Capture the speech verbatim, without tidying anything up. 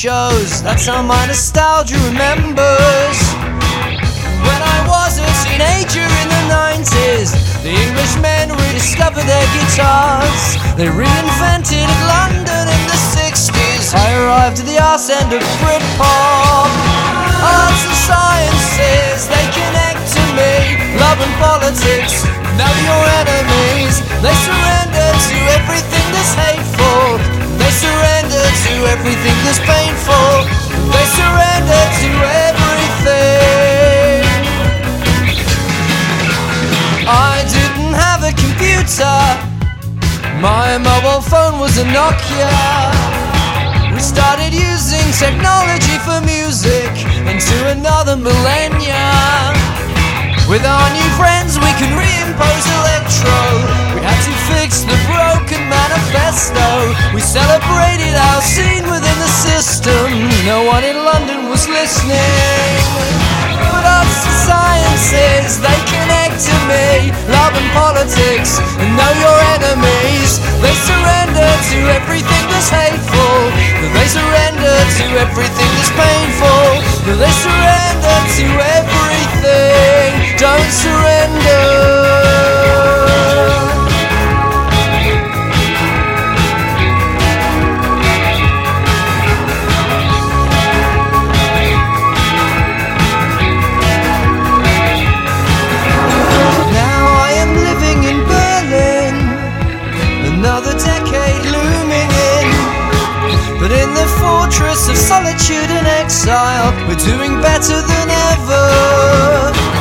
shows. That's how my nostalgia remembers. When I was a teenager in the nineties, the Englishmen rediscovered their guitars. They reinvented London in the sixties. I arrived at the arse end of Britpop. Arts and sciences, they connect to me. Love and politics, now your enemies. They surrender to everything that's hateful. They surrender to everything that's painful. They surrender to everything. I didn't have a computer. My mobile phone was a Nokia. We started using technology for music into another millennia. With our new friends we can reimpose electro. We had to fix the broken manifesto. We celebrated our scene within the system. No one in London was listening. But arts and sciences, they connect to me. Love and politics, and know your enemies. They surrender to everything that's hateful. They surrender to everything that's painful. They surrender to everything. Don't surrender. Another decade looming in, but in the fortress of solitude and exile, we're doing better than ever.